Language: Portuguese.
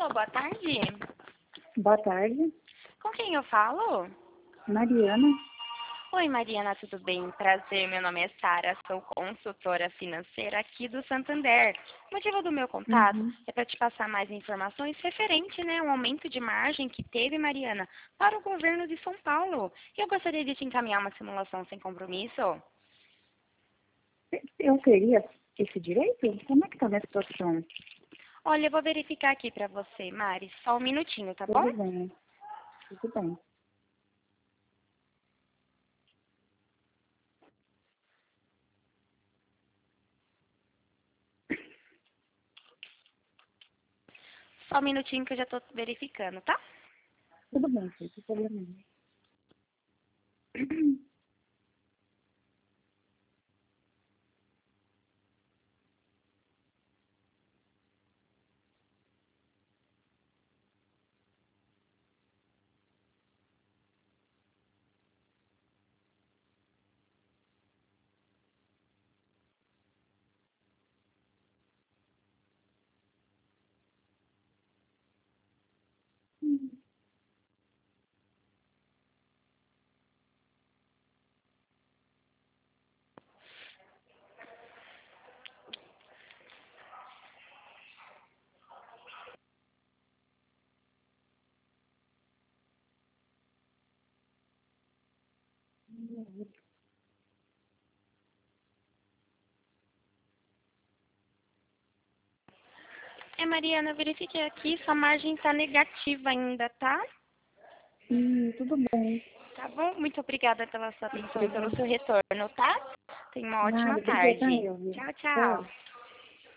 boa tarde. Boa tarde, Com quem eu falo? Mariana. Oi, Mariana, tudo bem? Prazer, meu nome é Sara, sou consultora financeira aqui do Santander. O motivo do meu contato é para te passar mais informações referente, ao aumento de margem que teve, Mariana, para o governo de São Paulo. E eu gostaria de te encaminhar uma simulação sem compromisso. Eu teria esse direito? Como é que tá a minha situação? Olha, eu vou verificar aqui para você, Mari, só um minutinho, tá bom? Tudo bem, tudo bem. Só um minutinho que eu já estou verificando, tá? Tudo bem, filho, sem problema nenhum. Mariana, eu verifiquei aqui, sua margem está negativa ainda, tá? Tudo bem. Tá bom? Muito obrigada pela sua atenção e pelo Obrigada. seu retorno, tá? Tenha uma ótima Nada, obrigada tarde. eu, viu? Tchau, Tchau. tchau.